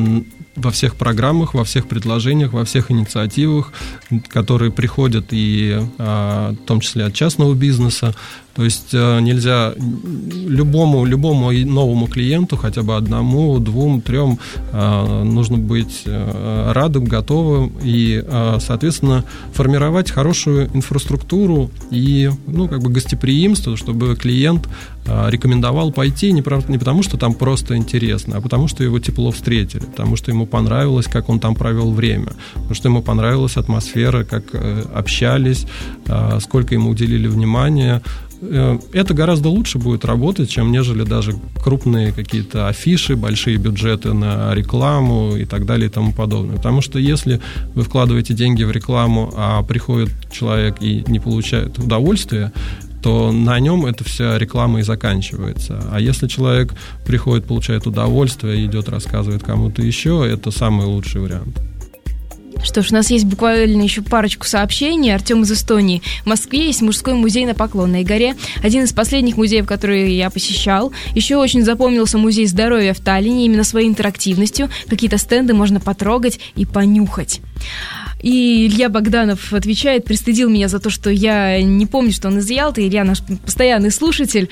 всех программах, во всех предложениях, во всех инициативах, которые приходят и в том числе от частного бизнеса. То есть нельзя любому, любому новому клиенту, хотя бы одному, двум, трем, нужно быть радым, готовым и, соответственно, формировать хорошую инфраструктуру и, ну, как бы гостеприимство, чтобы клиент рекомендовал пойти не потому, что там просто интересно, а потому, что его тепло встретили, потому что ему понравилось, как он там провел время, потому что ему понравилась атмосфера, как общались, сколько ему уделили внимания. Это гораздо лучше будет работать, чем нежели даже крупные какие-то афиши, большие бюджеты на рекламу и так далее и тому подобное. Потому что если вы вкладываете деньги в рекламу, а приходит человек и не получает удовольствия, то на нем эта вся реклама и заканчивается. А если человек приходит, получает удовольствие, идет, рассказывает кому-то еще, это самый лучший вариант. Что ж, у нас есть буквально еще парочку сообщений. Артем из Эстонии. В Москве есть мужской музей на Поклонной горе. Один из последних музеев, которые я посещал. Еще очень запомнился музей здоровья в Таллине именно своей интерактивностью. Какие-то стенды можно потрогать и понюхать. И Илья Богданов отвечает, пристыдил меня за то, что я не помню, что он из Ялты. Илья наш постоянный слушатель.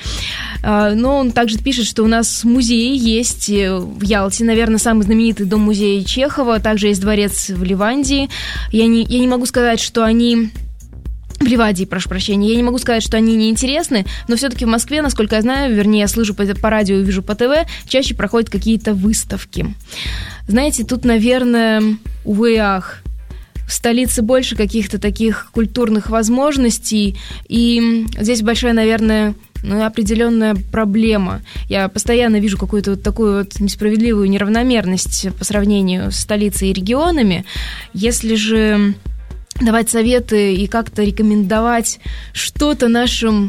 Но он также пишет, что у нас музей есть в Ялте. Наверное, самый знаменитый дом-музей Чехова. Также есть дворец в Ливандии. Я не, я не могу сказать, что они... В Ливадии, прошу прощения. Я не могу сказать, что они неинтересны, но все-таки в Москве, насколько я знаю, вернее, я слышу по, по радио и вижу по ТВ, чаще проходят какие-то выставки. Знаете, тут, наверное, увы и ах, в столице больше каких-то таких культурных возможностей, и здесь большая, наверное, ну, определенная проблема. Я постоянно вижу какую-то вот такую вот несправедливую неравномерность по сравнению с столицей и регионами. Если же давать советы и как-то рекомендовать что-то нашим,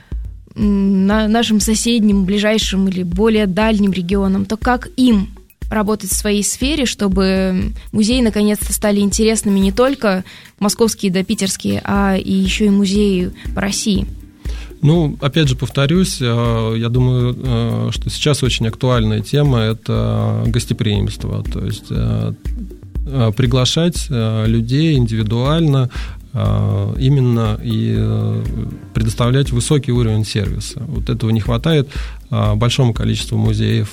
на, нашим соседним, ближайшим или более дальним регионам, то как им работать в своей сфере, чтобы музеи наконец-то стали интересными не только московские да питерские, а и еще и музеи по России? Ну, опять же, повторюсь, я думаю, что сейчас очень актуальная тема – это гостеприимство, то есть приглашать людей индивидуально, именно и предоставлять высокий уровень сервиса. Вот этого не хватает большому количеству музеев,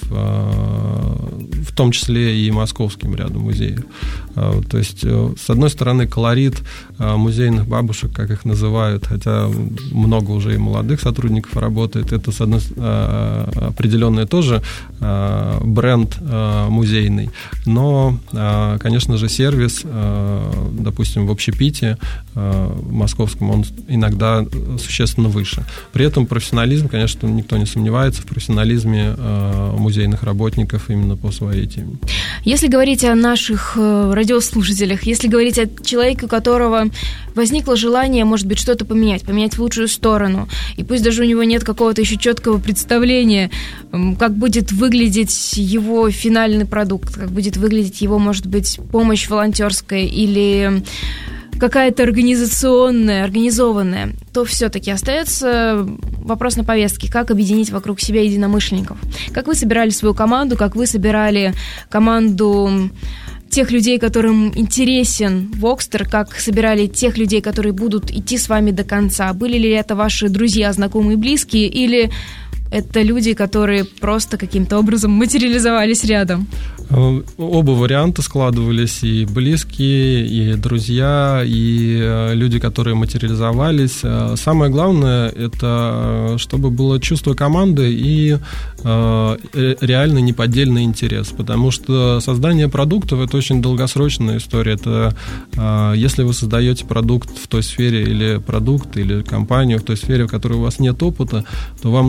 в том числе и московским рядом музеев. То есть, с одной стороны, колорит музейных бабушек, как их называют, хотя много уже и молодых сотрудников работает, это, с одной определенный тоже бренд музейный, но, конечно же, сервис, допустим, в общепите московском, он иногда существенно выше. При этом профессионализм, конечно, никто не сомневается в профессионализме музейных работников именно по своей теме. Если говорить о наших радиослушателях, если говорить о человеке, у которого возникло желание, может быть, что-то поменять, поменять в лучшую сторону, и пусть даже у него нет какого-то еще четкого представления, как будет выглядеть его финальный продукт, как будет выглядеть его, может быть, помощь волонтерская или какая-то организационная, организованная, то все-таки остается вопрос на повестке, как объединить вокруг себя единомышленников. Как вы собирали свою команду, как вы собирали команду тех людей, которым интересен Вокстер, как собирали тех людей, которые будут идти с вами до конца. Были ли это ваши друзья, знакомые, близкие, или это люди, которые просто каким-то образом материализовались рядом? Оба варианта складывались, и близкие, и друзья, и люди, которые материализовались. Самое главное, это чтобы было чувство команды и реально неподдельный интерес, потому что создание продуктов – это очень долгосрочная история. Это если вы создаете продукт в той сфере, или продукт, или компанию в той сфере, в которой у вас нет опыта, то вам нужно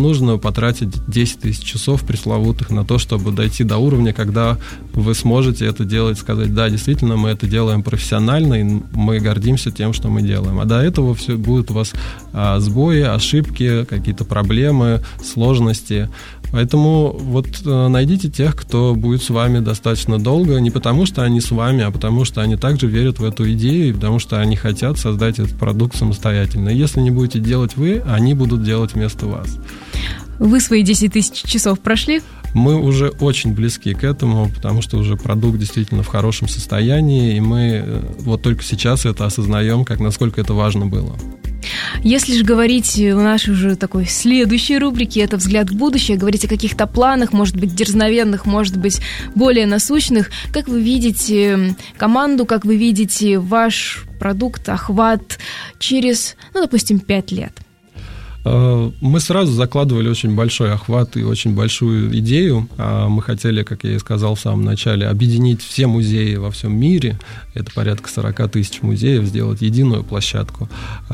потратить десять тысяч часов пресловутых на то, чтобы дойти до уровня, когда вы сможете это делать, сказать, да, действительно, мы это делаем профессионально, и мы гордимся тем, что мы делаем. А до этого все будут у вас а, сбои, ошибки, какие-то проблемы, сложности. Поэтому вот найдите тех, кто будет с вами достаточно долго, не потому что они с вами, а потому что они также верят в эту идею, и потому что они хотят создать этот продукт самостоятельно. И если не будете делать вы, они будут делать вместо вас. Вы свои десять тысяч часов прошли? Мы уже очень близки к этому, потому что уже продукт действительно в хорошем состоянии, и мы вот только сейчас это осознаем, как насколько это важно было. Если же говорить в нашей уже такой следующей рубрике, это «Взгляд в будущее», говорить о каких-то планах, может быть, дерзновенных, может быть, более насущных, как вы видите команду, как вы видите ваш продукт, охват через, ну, допустим, пять лет? Мы сразу закладывали очень большой охват и очень большую идею. Мы хотели, как я и сказал в самом начале, объединить все музеи во всем мире. Это порядка сорок тысяч музеев, сделать единую площадку.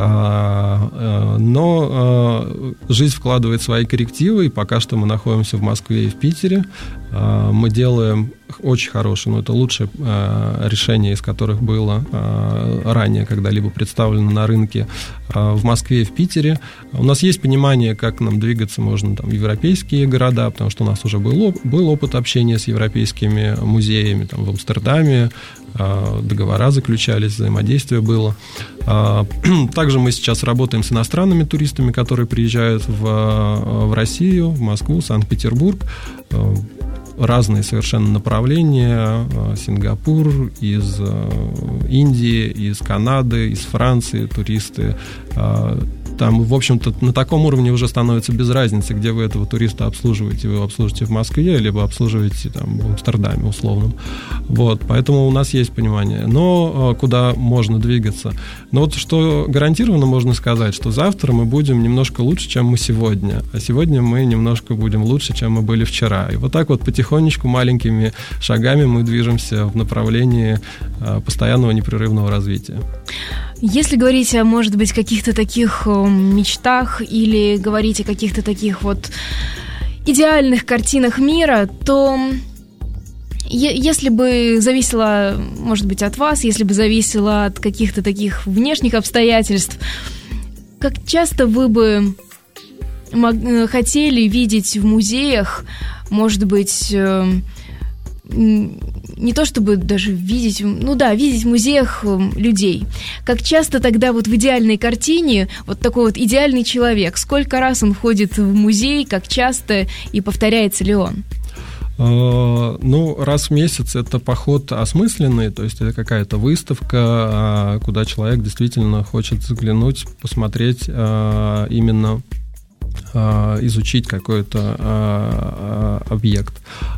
Но жизнь вкладывает свои коррективы, и пока что мы находимся в Москве и в Питере. Мы делаем очень хорошее, но это лучшее решение, из которых было ранее когда-либо представлено на рынке в Москве и в Питере. У нас есть понимание, как нам двигаться можно там, в европейские города, потому что у нас уже был, был опыт общения с европейскими музеями, там, в Амстердаме, договора заключались, взаимодействие было. Также мы сейчас работаем с иностранными туристами, которые приезжают в, в Россию, в Москву, Санкт-Петербург. Разные совершенно направления. Сингапур, из Индии, из Канады, из Франции туристы. Там, в общем-то, на таком уровне уже становится без разницы, где вы этого туриста обслуживаете. Вы его обслуживаете в Москве, либо обслуживаете там, в Амстердаме условном. Вот, поэтому у нас есть понимание. Но куда можно двигаться? Но вот что гарантированно можно сказать, что завтра мы будем немножко лучше, чем мы сегодня. А сегодня мы немножко будем лучше, чем мы были вчера. И вот так вот потихонечку, маленькими шагами мы движемся в направлении постоянного непрерывного развития. Если говорить о, может быть, каких-то таких мечтах или говорить о каких-то таких вот идеальных картинах мира, то если бы зависело, может быть, от вас, если бы зависело от каких-то таких внешних обстоятельств, как часто вы бы хотели видеть в музеях, может быть, не то чтобы даже видеть, ну да, видеть в музеях людей. Как часто тогда вот в идеальной картине вот такой вот идеальный человек, сколько раз он ходит в музей, как часто и повторяется ли он? Ну, раз в месяц это поход осмысленный, то есть это какая-то выставка, куда человек действительно хочет заглянуть, посмотреть именно, изучить какой-то объект.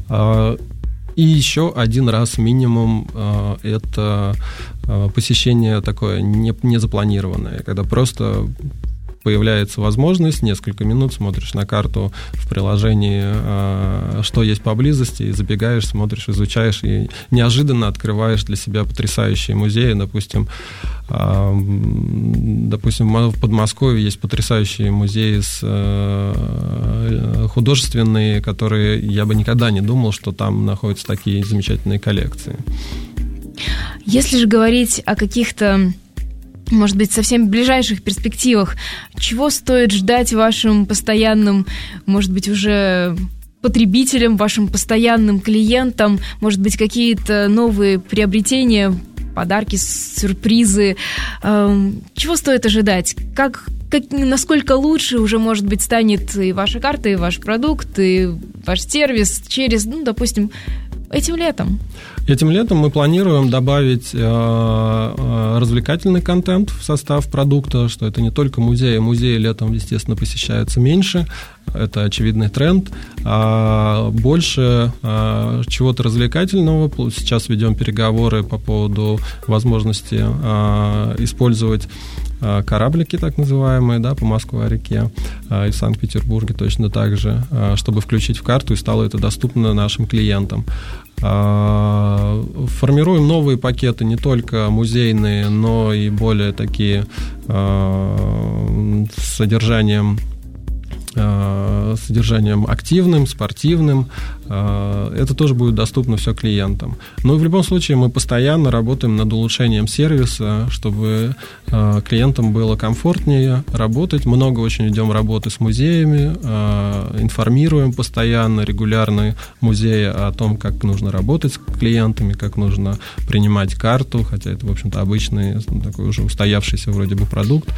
И еще один раз минимум э, это э, посещение такое не, незапланированное, когда просто появляется возможность, несколько минут смотришь на карту в приложении, э, что есть поблизости, и забегаешь, смотришь, изучаешь, и неожиданно открываешь для себя потрясающие музеи. Допустим, э, допустим в Подмосковье есть потрясающие музеи с, э, художественные, которые я бы никогда не думал, что там находятся такие замечательные коллекции. Если же говорить о каких-то, может быть, совсем ближайших перспективах, чего стоит ждать вашим постоянным, может быть, уже потребителям, вашим постоянным клиентам, может быть, какие-то новые приобретения, подарки, сюрпризы? Чего стоит ожидать? Как, как, насколько лучше уже, может быть, станет и ваша карта, и ваш продукт, и ваш сервис через, ну, допустим, этим летом? Этим летом мы планируем добавить э, э, развлекательный контент в состав продукта, что это не только музеи. Музеи летом, естественно, посещаются меньше, это очевидный тренд. А больше э, чего-то развлекательного. Сейчас ведем переговоры по поводу возможности э, использовать кораблики, так называемые, да, по Москва-реке, и в Санкт-Петербурге точно так же, чтобы включить в карту, и стало это доступно нашим клиентам. Формируем новые пакеты, не только музейные, но и более такие с содержанием содержанием активным, спортивным. Это тоже будет доступно все клиентам. Но в любом случае мы постоянно работаем над улучшением сервиса, чтобы клиентам было комфортнее работать. Много очень ведем работы с музеями, информируем постоянно, регулярно музеи о том, как нужно работать с клиентами, как нужно принимать карту, хотя это, в общем-то, обычный, такой уже устоявшийся вроде бы продукт.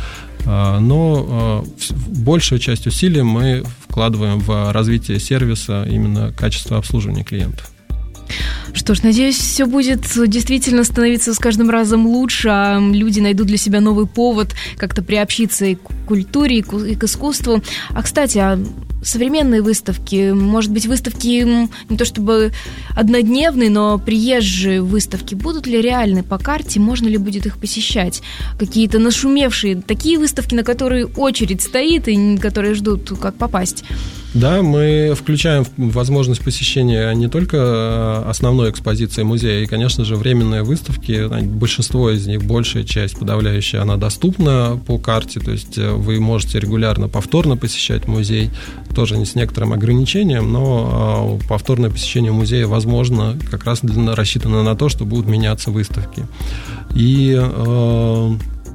Но большую часть усилий мы вкладываем в развитие сервиса, именно качество обслуживания клиентов. Что ж, надеюсь, все будет действительно становиться с каждым разом лучше, а люди найдут для себя новый повод как-то приобщиться и к культуре, и к искусству. А, кстати, а современные выставки, может быть, выставки не то чтобы однодневные, но приезжие выставки, будут ли реальны по карте, можно ли будет их посещать? Какие-то нашумевшие, такие выставки, на которые очередь стоит и которые ждут, как попасть? Да, мы включаем возможность посещения не только основной экспозиции музея, и, конечно же, временные выставки. Большинство из них, большая часть, подавляющая, она доступна по карте, то есть вы можете регулярно повторно посещать музей, тоже не с некоторым ограничением, но повторное посещение музея возможно, как раз рассчитано на то, что будут меняться выставки. И, ну,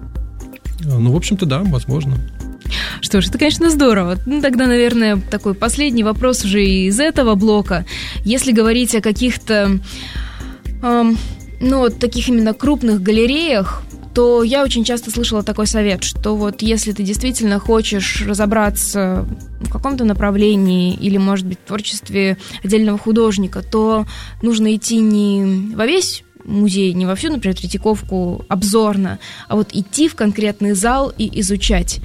в общем-то, да, возможно. Что ж, это, конечно, здорово. Ну, тогда, наверное, такой последний вопрос уже из этого блока. Если говорить о каких-то, эм, ну, вот таких именно крупных галереях, то я очень часто слышала такой совет, что вот если ты действительно хочешь разобраться в каком-то направлении или, может быть, в творчестве отдельного художника, то нужно идти не во весь музей, не во всю, например, Третьяковку обзорно, а вот идти в конкретный зал и изучать.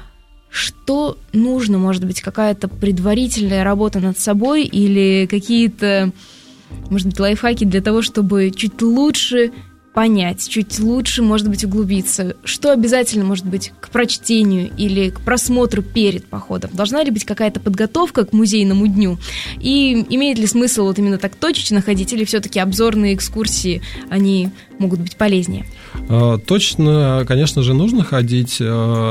Что нужно, может быть, какая-то предварительная работа над собой или какие-то, может быть, лайфхаки для того, чтобы чуть лучше понять, чуть лучше, может быть, углубиться? Что обязательно, может быть, к прочтению или к просмотру перед походом? Должна ли быть какая-то подготовка к музейному дню? И имеет ли смысл вот именно так точечно ходить, или все-таки обзорные экскурсии, они могут быть полезнее? Точно, конечно же, нужно ходить.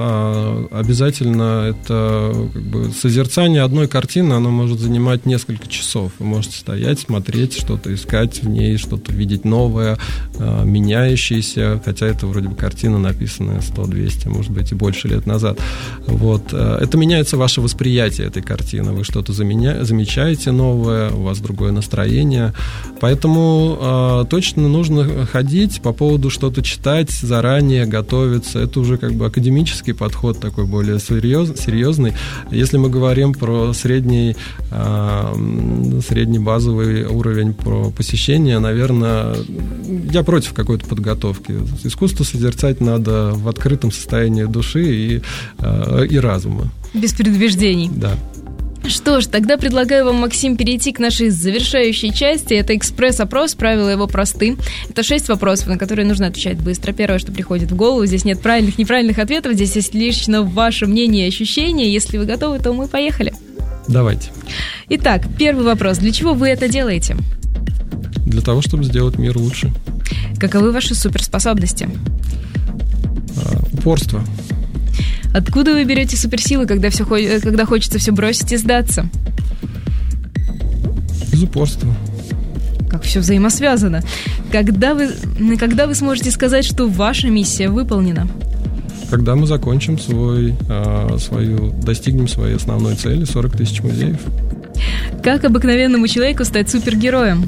Обязательно это как бы созерцание одной картины, оно может занимать несколько часов. Вы можете стоять, смотреть, что-то искать в ней, что-то видеть новое, меняющееся, хотя это вроде бы картина, написанная сто-двести, может быть, и больше лет назад. Вот. Это меняется ваше восприятие этой картины. Вы что-то заменя... замечаете новое, у вас другое настроение. Поэтому точно нужно ходить, по поводу что-то читать, заранее готовиться. Это уже как бы академический подход, такой более серьез, серьезный. Если мы говорим про средний, э, средний базовый уровень про посещение, наверное, я против какой-то подготовки. Искусство созерцать надо в открытом состоянии души и, э, и разума. Без предубеждений. Да. Что ж, тогда предлагаю вам, Максим, перейти к нашей завершающей части. Это экспресс-опрос, правила его просты. Это шесть вопросов, на которые нужно отвечать быстро. Первое, что приходит в голову, здесь нет правильных, неправильных ответов, здесь есть лично ваше мнение и ощущения. Если вы готовы, то мы поехали. Давайте. Итак, первый вопрос. Для чего вы это делаете? Для того, чтобы сделать мир лучше. Каковы ваши суперспособности? А, упорство. Откуда вы берете суперсилы, когда, все, когда хочется все бросить и сдаться? Из упорства. Как все взаимосвязано. Когда вы, когда вы сможете сказать, что ваша миссия выполнена? Когда мы закончим свой, свою, достигнем своей основной цели, сорок тысяч музеев. Как обыкновенному человеку стать супергероем?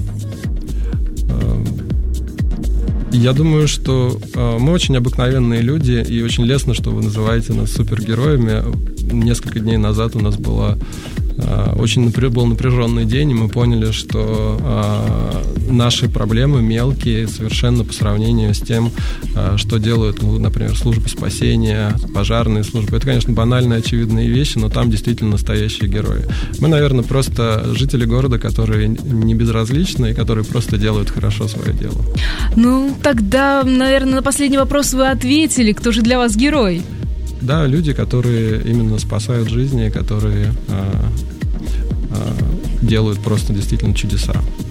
Я думаю, что э, мы очень обыкновенные люди, и очень лестно, что вы называете нас супергероями. Несколько дней назад у нас была, э, очень напря... был напряженный день, и мы поняли, что э, наши проблемы мелкие совершенно по сравнению с тем, э, что делают, ну, например, службы спасения, пожарные службы. Это, конечно, банальные, очевидные вещи, но там действительно настоящие герои. Мы, наверное, просто жители города, которые не безразличны и которые просто делают хорошо свое дело. Ну, тогда, наверное, на последний вопрос вы ответили. Кто же для вас герой? Да, люди, которые именно спасают жизни, которые а, а, делают просто действительно чудеса.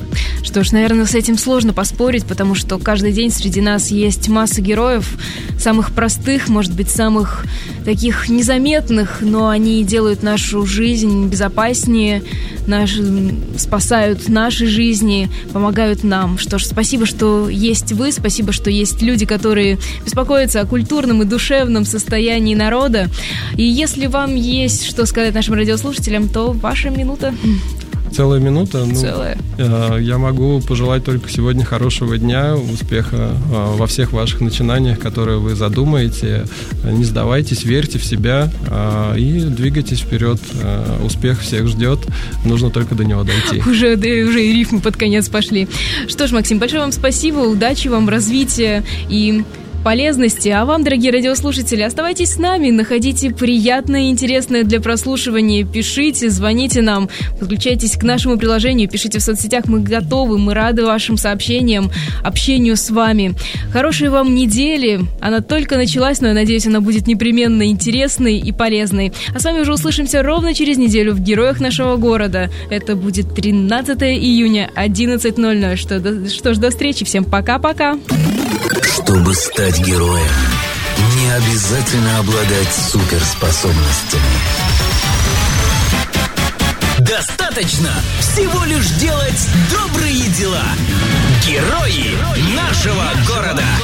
Что ж, наверное, с этим сложно поспорить, потому что каждый день среди нас есть масса героев, самых простых, может быть, самых таких незаметных, но они делают нашу жизнь безопаснее, наш, спасают наши жизни, помогают нам. Что ж, спасибо, что есть вы, спасибо, что есть люди, которые беспокоятся о культурном и душевном состоянии народа. И если вам есть что сказать нашим радиослушателям, то ваша минута. Целая минута? Ну, Целая. Я могу пожелать только сегодня хорошего дня, успеха во всех ваших начинаниях, которые вы задумаете. Не сдавайтесь, верьте в себя и двигайтесь вперед. Успех всех ждет, нужно только до него дойти. Уже, да, уже и рифмы под конец пошли. Что ж, Максим, большое вам спасибо, удачи вам, развития и полезности. А вам, дорогие радиослушатели, оставайтесь с нами, находите приятное и интересное для прослушивания, пишите, звоните нам, подключайтесь к нашему приложению, пишите в соцсетях, мы готовы, мы рады вашим сообщениям, общению с вами. Хорошей вам недели, она только началась, но я надеюсь, она будет непременно интересной и полезной. А с вами уже услышимся ровно через неделю в «Героях нашего города». Это будет тринадцатого июня, одиннадцать ноль ноль. Что, что ж, до встречи, всем пока-пока. Чтобы стать героем, не обязательно обладать суперспособностями. Достаточно всего лишь делать добрые дела. Герои нашего города.